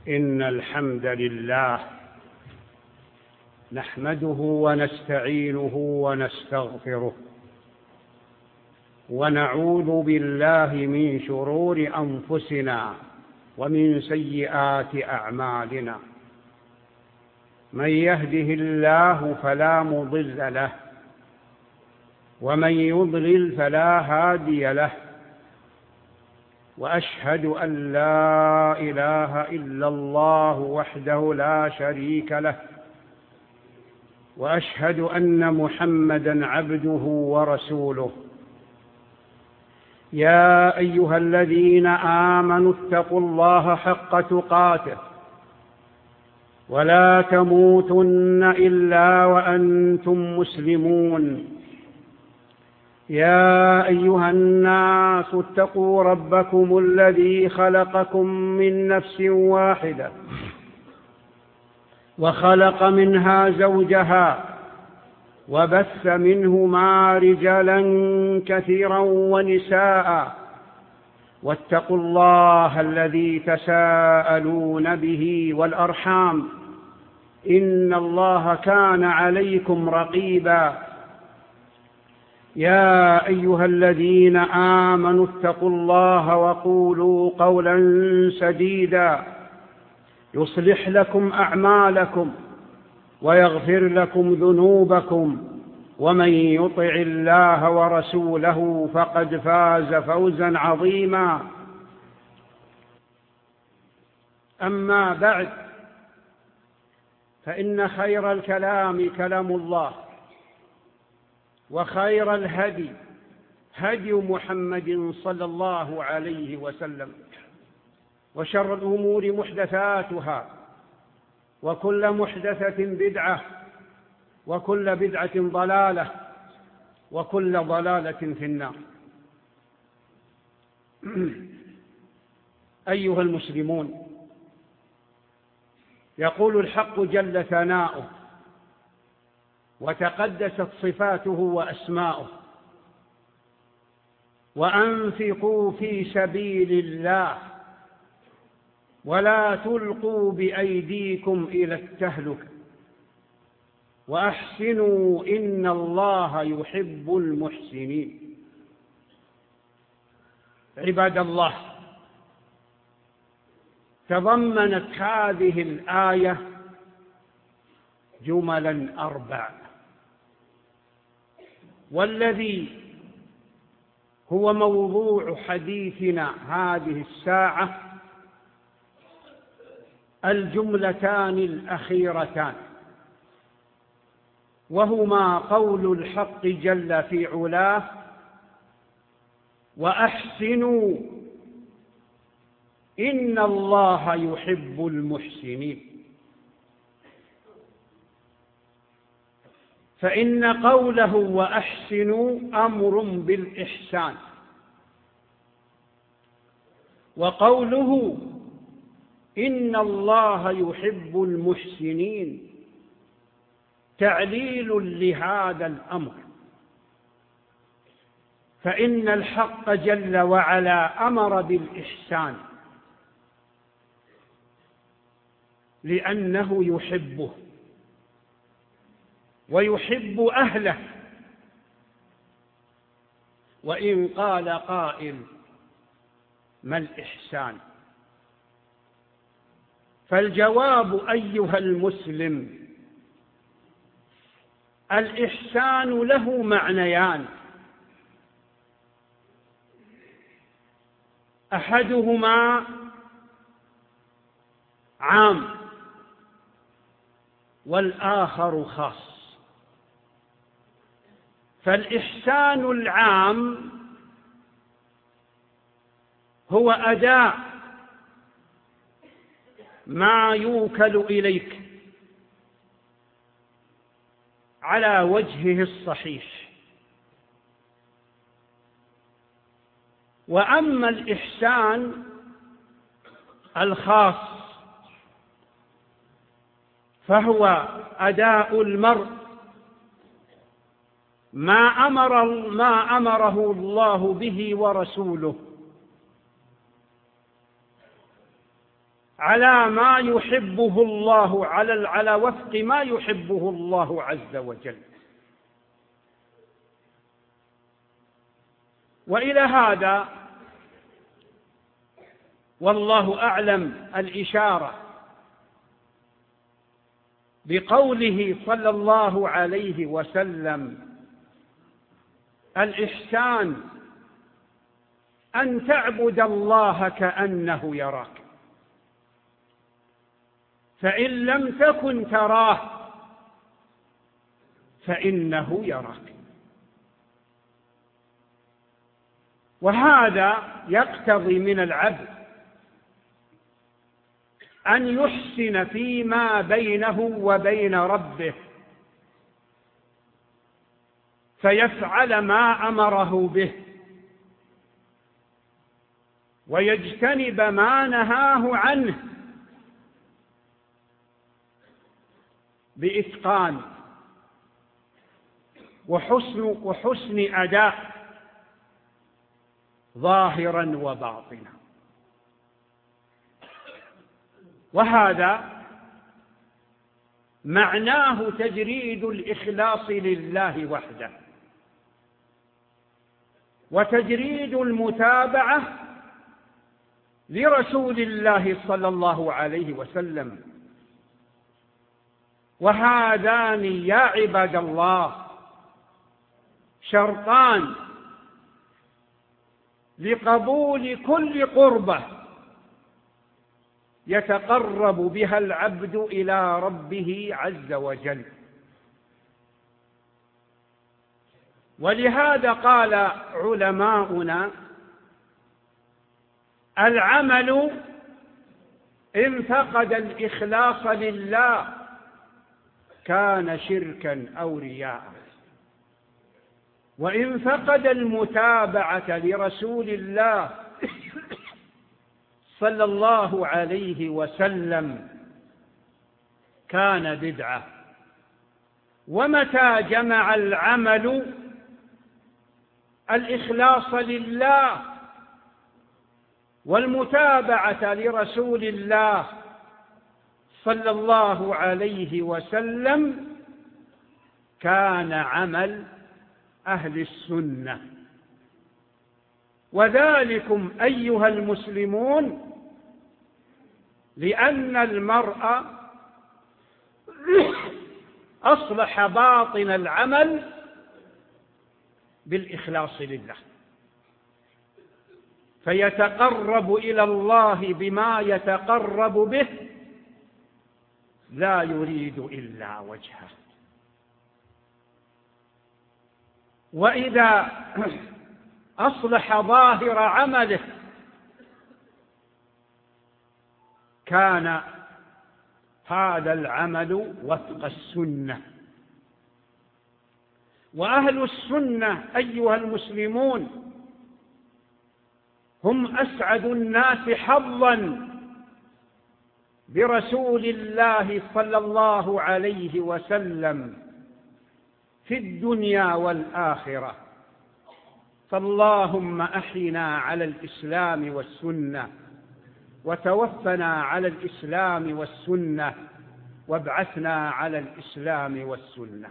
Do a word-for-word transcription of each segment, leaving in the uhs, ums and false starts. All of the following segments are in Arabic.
إن الحمد لله نحمده ونستعينه ونستغفره ونعوذ بالله من شرور أنفسنا ومن سيئات أعمالنا. من يهده الله فلا مضل له ومن يضلل فلا هادي له، وأشهد أن لا إله إلا الله وحده لا شريك له، وأشهد أن محمدًا عبده ورسوله. يا أيها الذين آمنوا اتقوا الله حق تقاته ولا تموتن إلا وأنتم مسلمون. يا أيها الناس اتقوا ربكم الذي خلقكم من نفس واحدة وخلق منها زوجها وبث منهما رجالا كثيرا ونساء، واتقوا الله الذي تساءلون به والأرحام إن الله كان عليكم رقيبا. يا أيها الذين آمنوا اتقوا الله وقولوا قولا سديدا يصلح لكم أعمالكم ويغفر لكم ذنوبكم، ومن يطع الله ورسوله فقد فاز فوزا عظيما. أما بعد، فإن خير الكلام كلام الله، وخير الهدي هدي محمد صلى الله عليه وسلم، وشر الأمور محدثاتها، وكل محدثة بدعة، وكل بدعة ضلالة، وكل ضلالة في النار. أيها المسلمون، يقول الحق جل ثناؤه وتقدست صفاته وأسماؤه: وأنفقوا في سبيل الله ولا تلقوا بأيديكم إلى التهلكة وأحسنوا إن الله يحب المحسنين. عباد الله، تضمنت هذه الآية جملا أربع، والذي هو موضوع حديثنا هذه الساعة الجملتان الأخيرتان، وهما قول الحق جل في علاه: وأحسنوا إن الله يحب المحسنين. فإن قوله وأحسنوا أمر بالإحسان، وقوله إن الله يحب المحسنين تعليل لهذا الأمر. فإن الحق جل وعلا أمر بالإحسان لأنه يحبه ويحب أهله. وإن قال قائل: ما الإحسان؟ فالجواب أيها المسلم: الإحسان له معنيان: أحدهما عام والآخر خاص. فالإحسان العام هو أداء ما يوكل إليك على وجهه الصحيح. وأما الإحسان الخاص فهو أداء المرء ما أمر ما أمره الله به ورسوله، على ما يحبه الله، على على وفق ما يحبه الله عز وجل. وإلى هذا والله أعلم الإشارة بقوله صلى الله عليه وسلم: الإحسان أن تعبد الله كأنه يراك، فإن لم تكن تراه فإنه يراك. وهذا يقتضي من العبد أن يحسن فيما بينه وبين ربه، فيفعل ما أمره به ويجتنب ما نهاه عنه بإتقان وحسن وحسن أداء ظاهرا وباطنا. وهذا معناه تجريد الإخلاص لله وحده، وتجريد المتابعة لرسول الله صلى الله عليه وسلم. وهذان يا عباد الله شرطان لقبول كل قربة يتقرب بها العبد إلى ربه عز وجل. ولهذا قال علماؤنا: العمل إن فقد الإخلاص لله كان شركا أو رياء، وإن فقد المتابعة لرسول الله صلى الله عليه وسلم كان بدعة. ومتى جمع العمل الإخلاص لله والمتابعة لرسول الله صلى الله عليه وسلم كان عمل أهل السنة. وذلكم أيها المسلمون لأن المرء أصلح باطن العمل بالإخلاص لله، فيتقرب إلى الله بما يتقرب به لا يريد إلا وجهه. وإذا أصلح ظاهر عمله كان هذا العمل وفق السنة. وأهل السنة أيها المسلمون هم أسعد الناس حظا برسول الله صلى الله عليه وسلم في الدنيا والآخرة. فاللهم أحينا على الإسلام والسنة، وتوفنا على الإسلام والسنة، وابعثنا على الإسلام والسنة.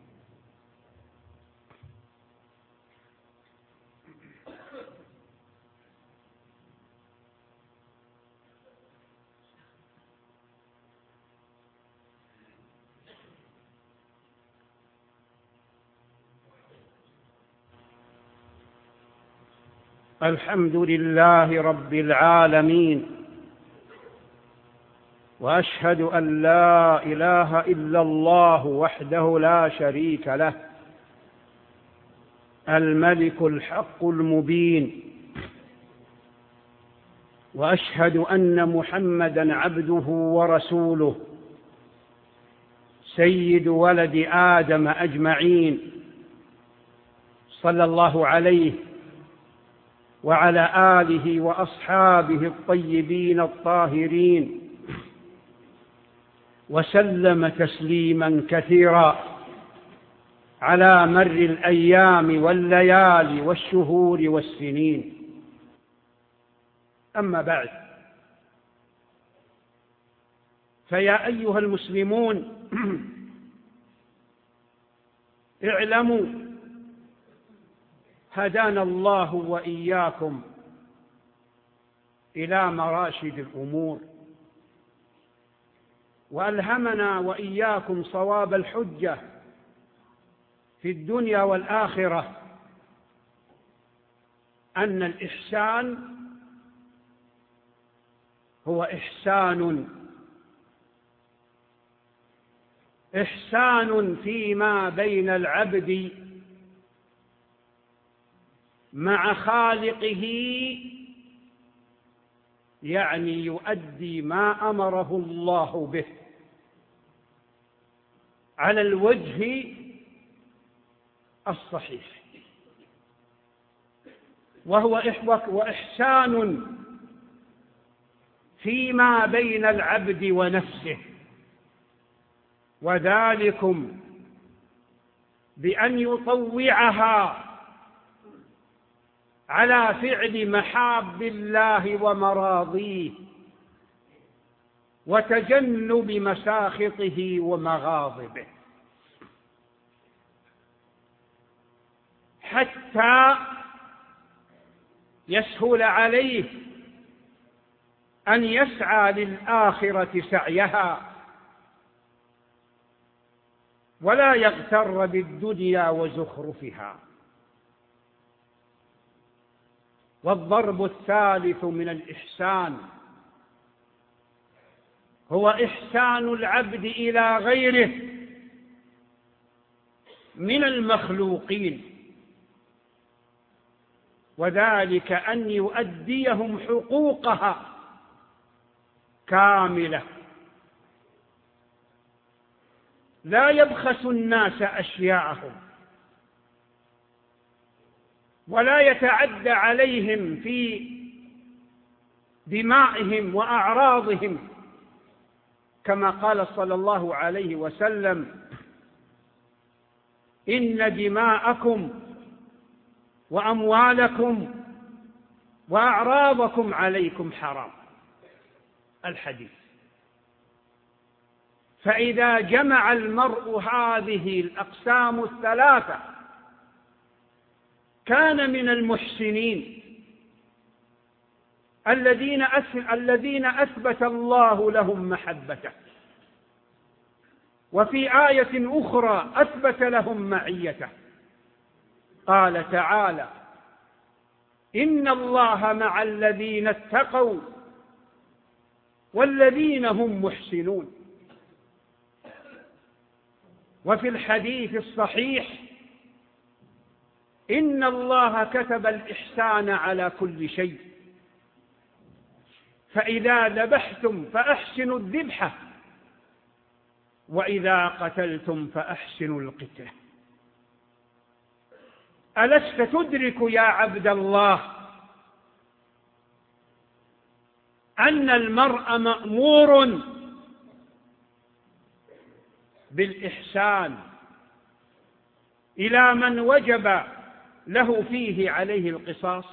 الحمد لله رب العالمين، وأشهد أن لا إله إلا الله وحده لا شريك له، الملك الحق المبين. وأشهد أن محمدًا عبده ورسوله سيد ولد آدم أجمعين، صلى الله عليه وعلى آله وأصحابه الطيبين الطاهرين، وسلم تسليما كثيرا على مر الأيام والليالي والشهور والسنين. أما بعد، فيا أيها المسلمون اعلموا هدانا الله وإياكم إلى مراشد الأمور، وألهمنا وإياكم صواب الحجة في الدنيا والآخرة، أن الإحسان هو إحسان إحسان فيما بين العبد مع خالقه، يعني يؤدي ما أمره الله به على الوجه الصحيح، وهو وإحسان فيما بين العبد ونفسه، وذلكم بأن يطوعها على فعل محاب الله ومراضيه وتجنب مساخطه ومغاضبه، حتى يسهل عليه أن يسعى للآخرة سعيها ولا يغتر بالدنيا وزخرفها. والضرب الثالث من الإحسان هو إحسان العبد إلى غيره من المخلوقين، وذلك أن يؤديهم حقوقها كاملة، لا يبخس الناس أشياءهم ولا يتعدى عليهم في دمائهم وأعراضهم، كما قال صلى الله عليه وسلم: إن دماءكم وأموالكم وأعراضكم عليكم حرام، الحديث. فإذا جمع المرء هذه الأقسام الثلاثة كان من المحسنين الذين الذين أثبت الله لهم محبته، وفي آية أخرى أثبت لهم معيته، قال تعالى: إن الله مع الذين اتقوا والذين هم محسنون. وفي الحديث الصحيح: إن الله كتب الإحسان على كل شيء، فإذا ذبحتم فأحسنوا الذبحة، وإذا قتلتم فأحسنوا القتلة. ألست تدرك يا عبد الله أن المرء مأمور بالإحسان إلى من وجب له فيه عليه القصاص،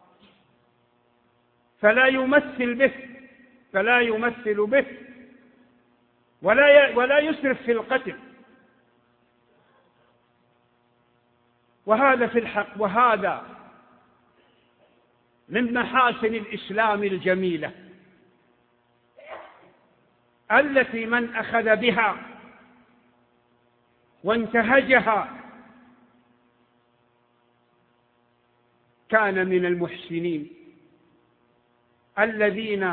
فلا يمثل به فلا يمثل به ولا ولا يسرف في القتل. وهذا في الحق وهذا من محاسن الإسلام الجميلة التي من أخذ بها وانتهجها كان من المحسنين الذين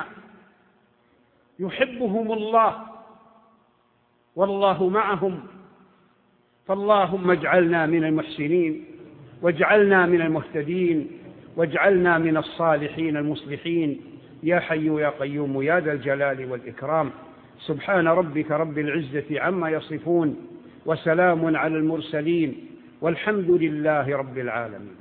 يحبهم الله والله معهم. فاللهم اجعلنا من المحسنين، واجعلنا من المهتدين، واجعلنا من الصالحين المصلحين، يا حي يا قيوم يا ذا الجلال والإكرام. سبحان ربك رب العزة عما يصفون، وسلام على المرسلين، والحمد لله رب العالمين.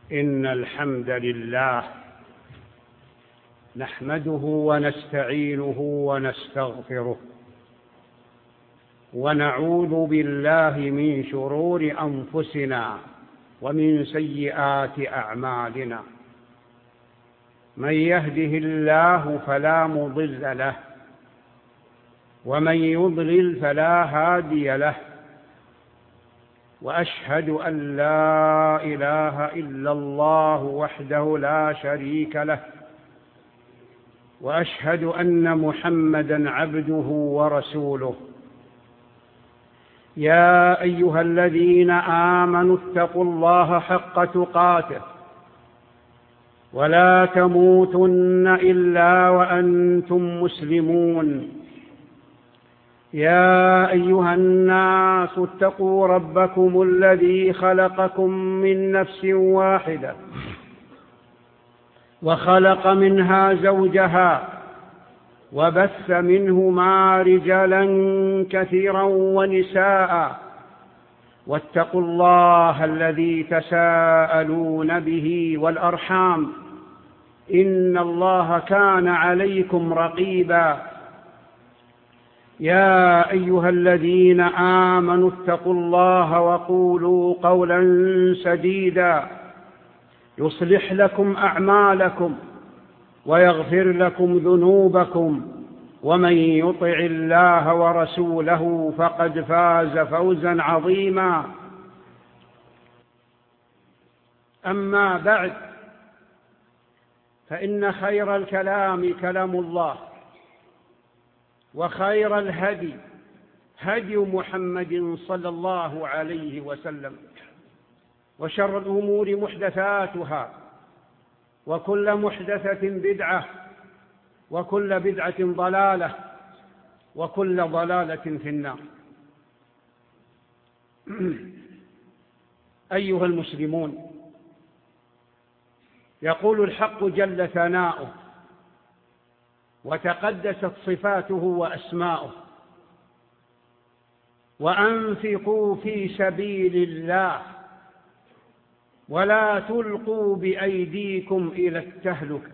إن الحمد لله نحمده ونستعينه ونستغفره ونعوذ بالله من شرور أنفسنا ومن سيئات أعمالنا. من يهده الله فلا مضل له ومن يضلل فلا هادي له، وأشهد أن لا إله إلا الله وحده لا شريك له، وأشهد أن محمدًا عبده ورسوله. يا أيها الذين آمنوا اتقوا الله حق تقاته ولا تموتن إلا وأنتم مسلمون. يا أيها الناس اتقوا ربكم الذي خلقكم من نفس واحدة وخلق منها زوجها وبث منهما رجالا كثيرا ونساء، واتقوا الله الذي تساءلون به والأرحام إن الله كان عليكم رقيبا. يا أيها الذين آمنوا اتقوا الله وقولوا قولا سديدا يصلح لكم أعمالكم ويغفر لكم ذنوبكم، ومن يطع الله ورسوله فقد فاز فوزا عظيما. أما بعد، فإن خير الكلام كلام الله، وخير الهدي هدي محمد صلى الله عليه وسلم، وشر الأمور محدثاتها، وكل محدثة بدعة، وكل بدعة ضلالة، وكل ضلالة في النار. أيها المسلمون، يقول الحق جل ثناؤه وتقدست صفاته وأسماؤه: وأنفقوا في سبيل الله ولا تلقوا بأيديكم إلى التهلكة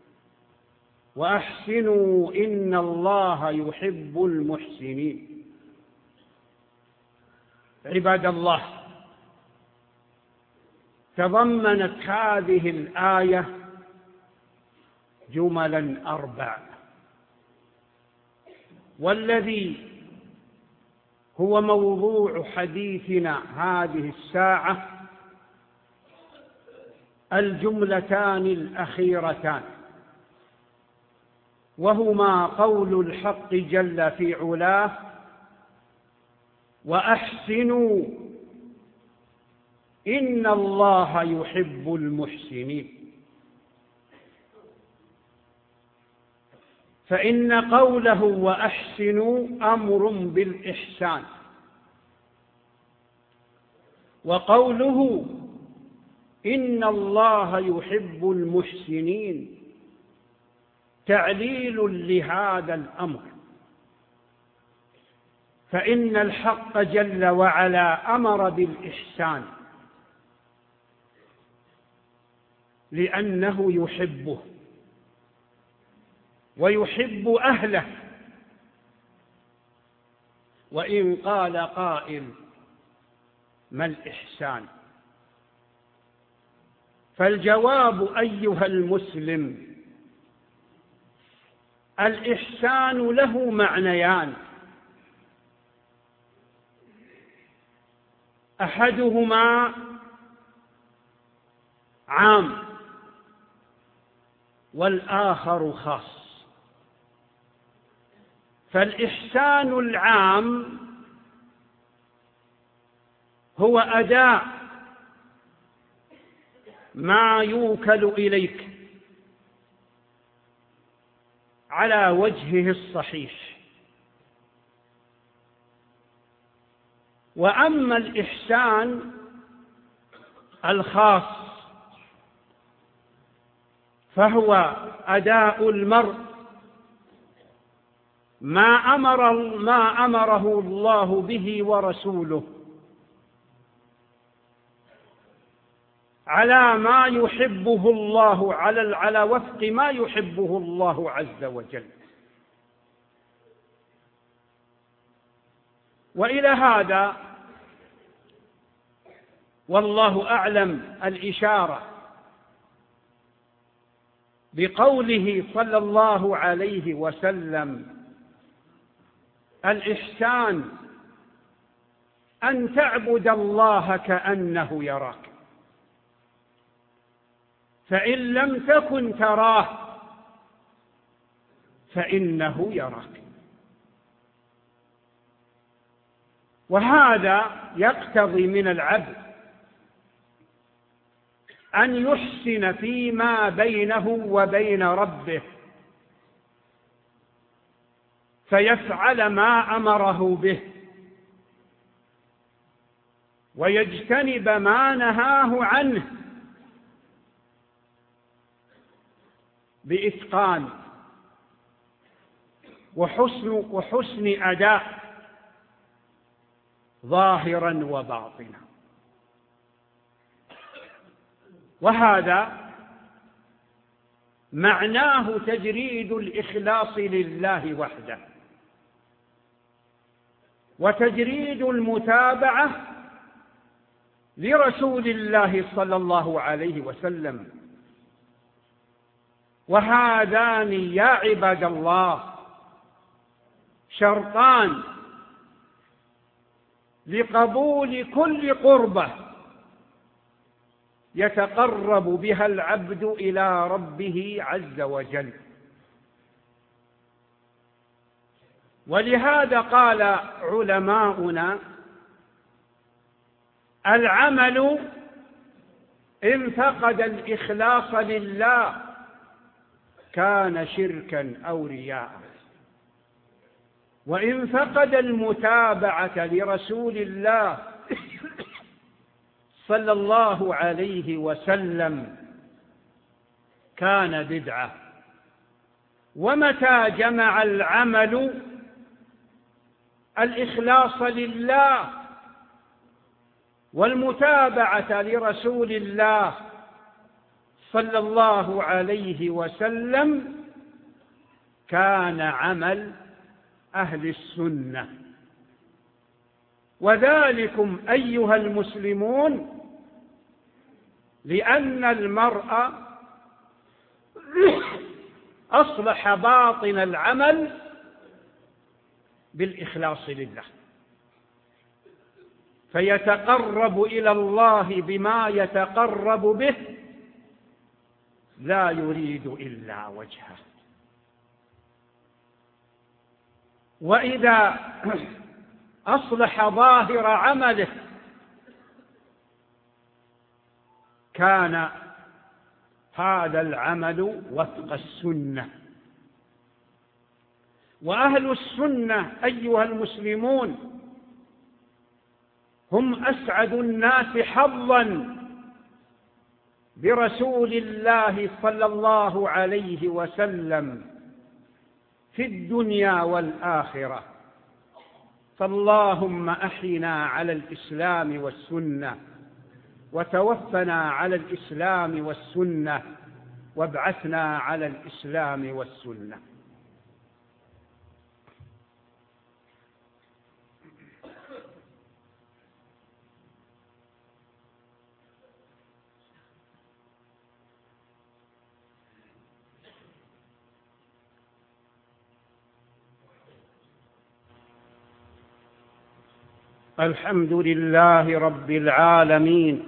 وأحسنوا إن الله يحب المحسنين. عباد الله، تضمنت هذه الآية جملا أربع، والذي هو موضوع حديثنا هذه الساعة الجملتان الأخيرتان، وهما قول الحق جل في علاه: وأحسنوا إن الله يحب المحسنين. فإن قوله وأحسنوا أمر بالإحسان، وقوله إن الله يحب المحسنين تعليل لهذا الأمر. فإن الحق جل وعلا أمر بالإحسان لأنه يحبه ويحب أهله. وإن قال قائل: ما الإحسان؟ فالجواب أيها المسلم: الإحسان له معنيان: أحدهما عام والآخر خاص. فالإحسان العام هو أداء ما يوكل إليك على وجهه الصحيح. وأما الإحسان الخاص فهو أداء المرء ما أمر ما أمره الله به ورسوله على ما يحبه الله، على على وفق ما يحبه الله عز وجل. وإلى هذا والله أعلم الإشارة بقوله صلى الله عليه وسلم: الإحسان أن تعبد الله كأنه يراك، فإن لم تكن تراه فإنه يراك. وهذا يقتضي من العبد أن يحسن فيما بينه وبين ربه، فيفعل ما أمره به ويجتنب ما نهاه عنه بإتقان وحسن وحسن أداء ظاهرا وباطنا. وهذا معناه تجريد الإخلاص لله وحده، وتجريد المتابعة لرسول الله صلى الله عليه وسلم. وهذان يا عباد الله شرطان لقبول كل قربة يتقرب بها العبد إلى ربه عز وجل. ولهذا قال علماؤنا: العمل إن فقد الإخلاص لله كان شركا أو رياء، وإن فقد المتابعة لرسول الله صلى الله عليه وسلم كان بدعة. ومتى جمع العمل الإخلاص لله والمتابعة لرسول الله صلى الله عليه وسلم كان عمل أهل السنة. وذلكم أيها المسلمون لأن المرء أصلح باطن العمل بالإخلاص لله، فيتقرب إلى الله بما يتقرب به لا يريد إلا وجهه. وإذا أصلح ظاهر عمله كان هذا العمل وفق السنة. وأهل السنة أيها المسلمون هم أسعد الناس حظا برسول الله صلى الله عليه وسلم في الدنيا والآخرة. فاللهم أحينا على الإسلام والسنة، وتوفنا على الإسلام والسنة، وابعثنا على الإسلام والسنة. الحمد لله رب العالمين،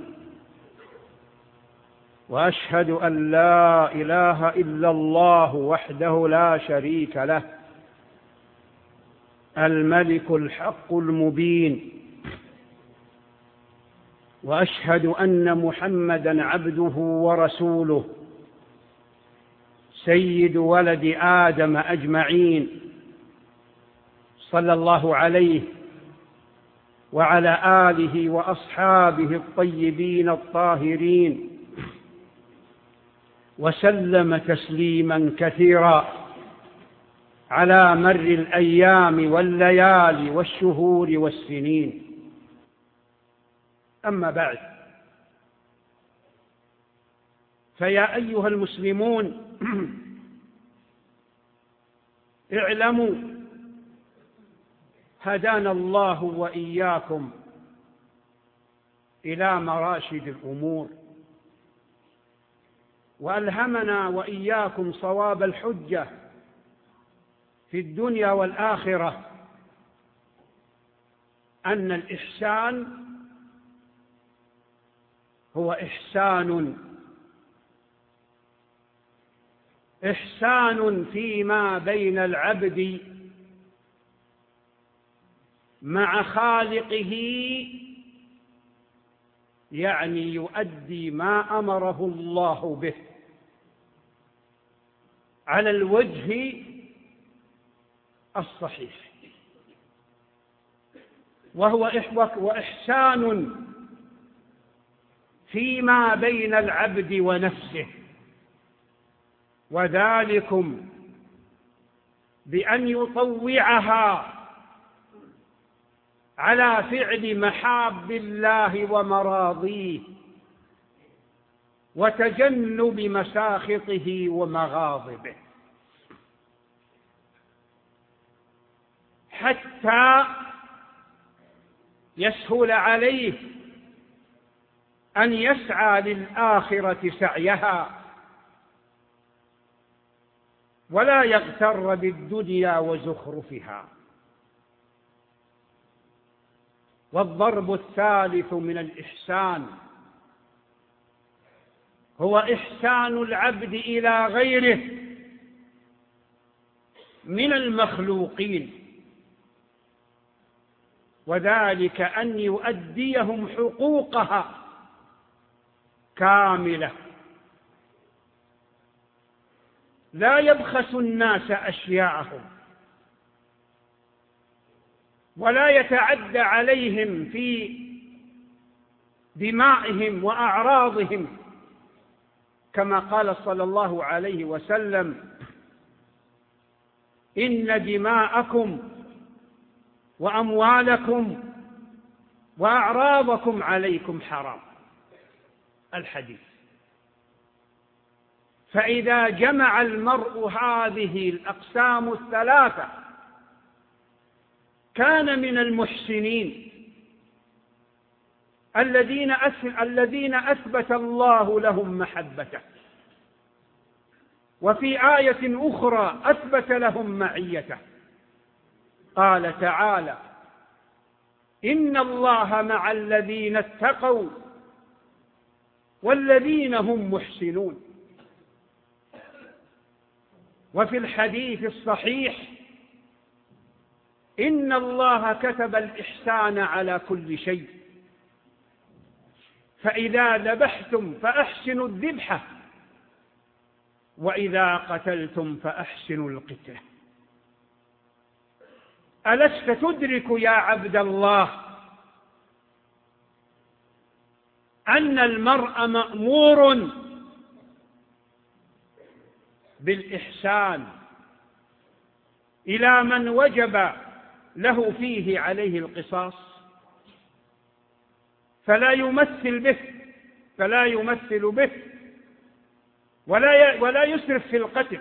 وأشهد أن لا إله إلا الله وحده لا شريك له، الملك الحق المبين. وأشهد أن محمدًا عبده ورسوله سيد ولد آدم أجمعين، صلى الله عليه وعلى آله وأصحابه الطيبين الطاهرين، وسلم تسليما كثيرا على مر الأيام والليالي والشهور والسنين. أما بعد، فيا أيها المسلمون اعلموا هدانا الله وإياكم إلى مراشد الأمور، وألهمنا وإياكم صواب الحجة في الدنيا والآخرة، أن الإحسان هو إحسان إحسان فيما بين العبد مع خالقه، يعني يؤدي ما أمره الله به على الوجه الصحيح، وهو إحسان فيما بين العبد ونفسه، وذلكم بأن يطوعها على فعل محاب الله ومراضيه وتجنب مساخطه ومغاضبه، حتى يسهل عليه أن يسعى للآخرة سعيها ولا يغتر بالدنيا وزخرفها. والضرب الثالث من الإحسان هو إحسان العبد إلى غيره من المخلوقين، وذلك أن يؤديهم حقوقها كاملة، لا يبخس الناس أشياءهم ولا يتعدى عليهم في دمائهم وأعراضهم، كما قال صلى الله عليه وسلم: إن دماءكم وأموالكم وأعراضكم عليكم حرام، الحديث. فإذا جمع المرء هذه الأقسام الثلاثة كان من المحسنين الذين الذين أثبت الله لهم محبته، وفي آية أخرى أثبت لهم معيته، قال تعالى: إن الله مع الذين اتقوا والذين هم محسنون. وفي الحديث الصحيح: إن الله كتب الإحسان على كل شيء، فإذا ذبحتم فأحسنوا الذبحة، وإذا قتلتم فأحسنوا القتلة. ألست تدرك يا عبد الله أن المرء مأمور بالإحسان إلى من وجب له فيه عليه القصاص، فلا يمثل به فلا يمثل به ولا ولا يسرف في القتل.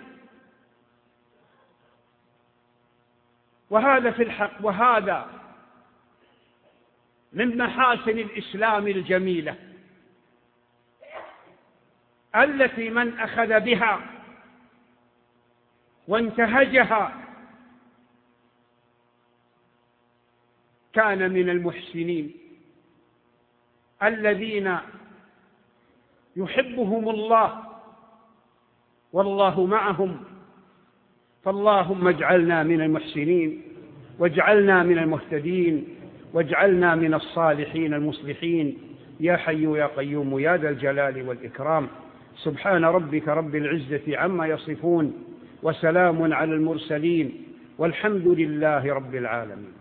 وهذا في الحق وهذا من محاسن الإسلام الجميلة التي من أخذ بها وانتهجها كان من المحسنين الذين يحبهم الله والله معهم. فاللهم اجعلنا من المحسنين، واجعلنا من المهتدين، واجعلنا من الصالحين المصلحين، يا حي يا قيوم يا ذا الجلال والإكرام. سبحان ربك رب العزة عما يصفون، وسلام على المرسلين، والحمد لله رب العالمين.